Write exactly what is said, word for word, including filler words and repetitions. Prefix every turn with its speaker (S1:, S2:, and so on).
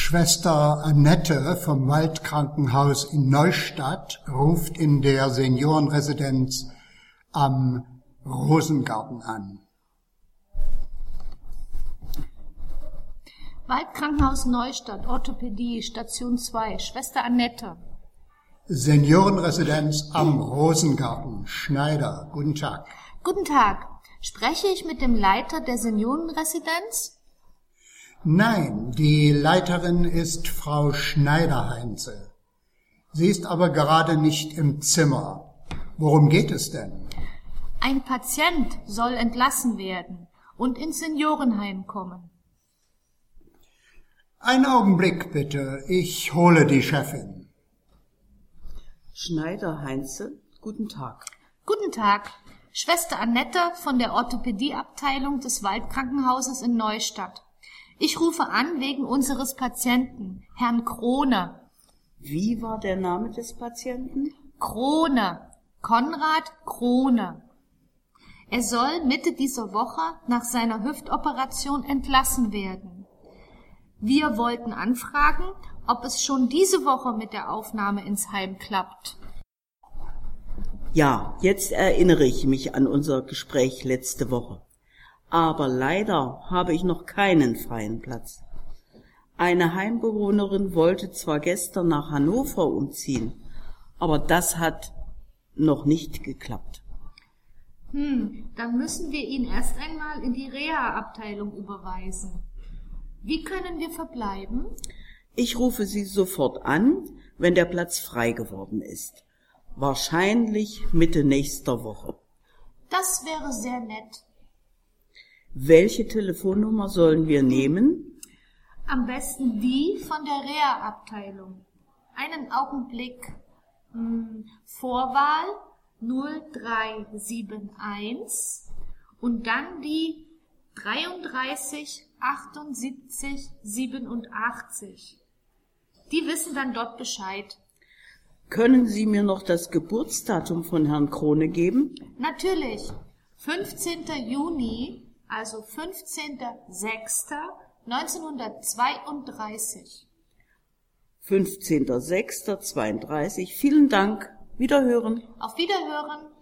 S1: Schwester Annette vom Waldkrankenhaus in Neustadt ruft in der Seniorenresidenz am Rosengarten an.
S2: Waldkrankenhaus Neustadt, Orthopädie, Station zwei, Schwester Annette.
S1: Seniorenresidenz am Rosengarten, Schneider, guten Tag.
S2: Guten Tag. Spreche ich mit dem Leiter der Seniorenresidenz?
S1: Nein, die Leiterin ist Frau Schneider-Heinze. Sie ist aber gerade nicht im Zimmer. Worum geht es denn?
S2: Ein Patient soll entlassen werden und ins Seniorenheim kommen.
S1: Einen Augenblick bitte, ich hole die Chefin.
S3: Schneider-Heinze, guten Tag.
S2: Guten Tag. Schwester Annette von der Orthopädieabteilung des Waldkrankenhauses in Neustadt. Ich rufe an wegen unseres Patienten, Herrn Krone.
S3: Wie war der Name des Patienten?
S2: Krone. Konrad Krone. Er soll Mitte dieser Woche nach seiner Hüftoperation entlassen werden. Wir wollten anfragen, ob es schon diese Woche mit der Aufnahme ins Heim klappt.
S3: Ja, jetzt erinnere ich mich an unser Gespräch letzte Woche. Aber leider habe ich noch keinen freien Platz. Eine Heimbewohnerin wollte zwar gestern nach Hannover umziehen, aber das hat noch nicht geklappt.
S2: Hm, dann müssen wir ihn erst einmal in die Reha-Abteilung überweisen. Wie können wir verbleiben?
S3: Ich rufe Sie sofort an, wenn der Platz frei geworden ist. Wahrscheinlich Mitte nächster Woche.
S2: Das wäre sehr nett.
S3: Welche Telefonnummer sollen wir nehmen?
S2: Am besten die von der Reha-Abteilung. Einen Augenblick. Hm, Vorwahl null drei sieben eins und dann die dreiunddreißig achtundsiebzig siebenundachtzig. Die wissen dann dort Bescheid.
S3: Können Sie mir noch das Geburtsdatum von Herrn Krone geben?
S2: Natürlich. fünfzehnten Juni, also fünfzehnten sechsten neunzehnhundertzweiunddreißig.
S3: fünfzehnten sechsten zweiunddreißig. Vielen Dank. Wiederhören.
S2: Auf Wiederhören.